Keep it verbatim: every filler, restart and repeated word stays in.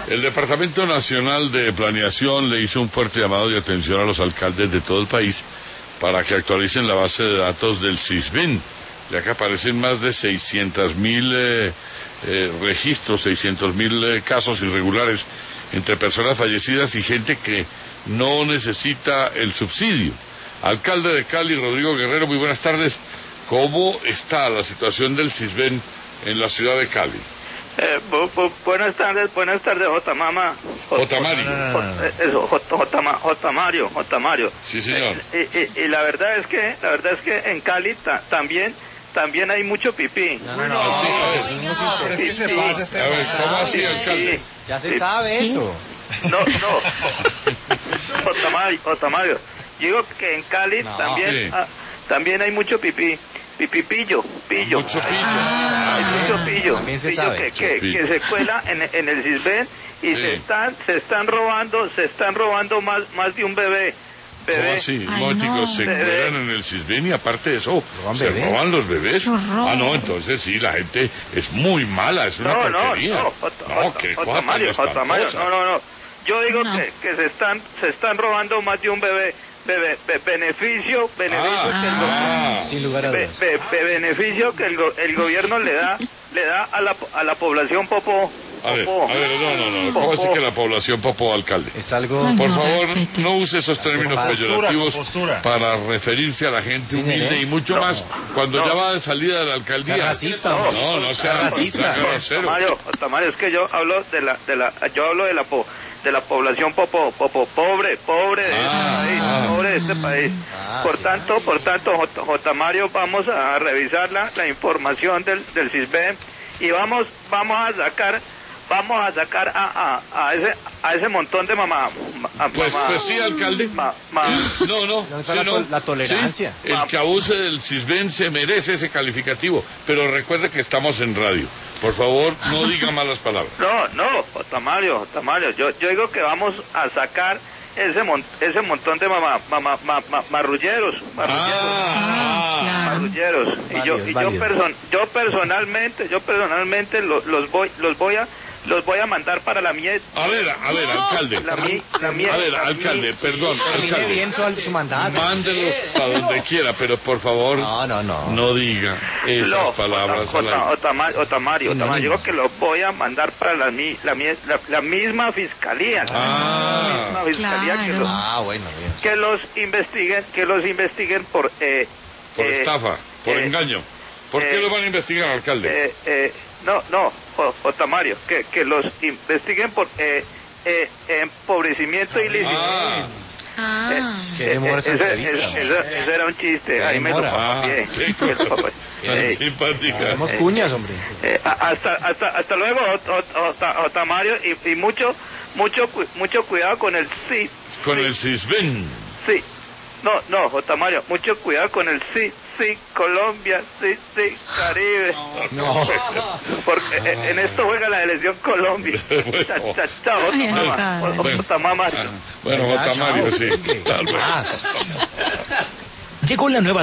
El Departamento Nacional de Planeación le hizo un fuerte llamado de atención a los alcaldes de todo el país para que actualicen la base de datos del SISBEN, ya que aparecen más de seiscientos mil eh, eh, registros, seiscientos mil eh, casos irregulares entre personas fallecidas y gente que no necesita el subsidio. Alcalde de Cali, Rodrigo Guerrero, muy buenas tardes. ¿Cómo está la situación del SISBEN en la ciudad de Cali? Eh, bu, bu, buenas tardes, buenas tardes, J. Mama. J. Mario. J, eso, J, J, J. Mario, J. Mario. Sí, señor. Eh, y, y, y la verdad es que, la verdad es que en Cali ta, también, también hay mucho pipí. No, no, no. no, sí, no, no, no pero es que se pasa este. A ver, ¿cómo así, alcalde? Ya se sabe eso. No, no. J. Mario, J. Mario. Digo que en Cali no, también, sí. ah, también hay mucho pipí. Pipipillo, pillo. Mucho pillo. Hay mucho pillo. También se pillo sabe. que, que, Pillo. que se cuela en, en el SISBEN y Sí. se están, se están robando, se están robando más, más de un bebé. ¿Cómo Bebé. así? Ay, Móticos no. se Bebé. cuelan en el SISBEN y aparte de eso, ¿Roban se bebés? roban los bebés. ¡Qué horror! Ah, no, entonces sí, la gente es muy mala, es una No, no, porquería. no, J, No, J, qué J. cosa Mario, tan J. Mario, espantosa. no, no, no. Yo digo No. que, que se están, se están robando más de un bebé. Bebé, be- beneficio, beneficio Ah, que el go- ah. Sin lugar a be- dudas. be- be- beneficio que el, go- el gobierno le da, le da a la, a la población popó. A ver, popó. a ver, no, no, no. ¿Cómo así que la población popó, alcalde? Es algo. Ay, Por no, favor, respete. no use esos términos Postura, peyorativos postura. para referirse a la gente Sí, humilde ¿eh? y mucho No. más cuando No. ya va de salida de la alcaldía. Sea racista, No, hombre. no, no sea Sea racista. sea No, grosero. Tamario, Tamario, es que yo hablo de la, de la, yo hablo de la, po- de la población popo, popo, pobre, pobre de este Ah, país, ah. pobre de este país. Ah, por sí. tanto, por tanto, J, J. Mario, vamos a revisar la, la información del, del SISBEN y vamos, vamos a sacar, vamos a sacar a, a, a ese, a ese montón de mamá, ma- Pues, mamá- pues sí, alcalde. ma- ma- Eh, No, no, ¿Dónde está sí, la no. tol- la tolerancia? Sí, el que abuse del SISBEN se merece ese calificativo, pero recuerde que estamos en radio. Por favor, no diga malas palabras. No, no, J. Mario, J. Mario, yo, yo digo que vamos a sacar ese mon, ese montón de mamá, mamá, ma- ma- marrulleros, marrulleros, Ah, claro. marrulleros. Y yo, Válido, y yo, válido. person, yo personalmente, yo personalmente lo- los voy, los voy a, los voy a mandar para la miel. a ver, a ver, alcalde. La mi- la miel, A ver, la alcalde, miel. perdón, Termine alcalde. bien su, su mandato. Mándelos a donde quiera, pero por favor, No, no, no. no diga esas No, palabras al J- aire. J- Mario, J. Mario, J. Mario, digo que lo voy a mandar para la, mi- la, mi- la, la misma fiscalía. Ah. La misma fiscalía que Claro. los, Ah, bueno, bien. que los investiguen, que los investiguen por eh, Por eh, estafa, por eh, engaño. ¿Por qué eh, lo van a investigar, alcalde? eh, eh, no, no, J. J. Mario, que, que los investiguen por eh, eh, empobrecimiento ilícito. Ah, Ah, Eh, Qué demora esa ese, entrevista. ese- ese- ese era un chiste, Qué ahí me lo demora. ah, papié. qué Me lo cosa papié. tan Eh, simpática. Tenemos cuñas, hombre. eh, a- hasta, hasta, hasta luego, J. J- J. Mario, y, y mucho, mucho, cu- mucho cuidado con el sí. Con sí, el SISBEN. sí. No, no, J. Mario, mucho cuidado con el sí, sí, Colombia, sí, sí, Caribe. No. Porque eh, en esto juega la selección Colombia. Bueno. Cha, cha, chao, J. Ay, Mama. alcalde. Bueno. J. Mama. Bueno, Ya, J. chao. Mario, sí. Hombre. Tal vez. Más. Llegó la nueva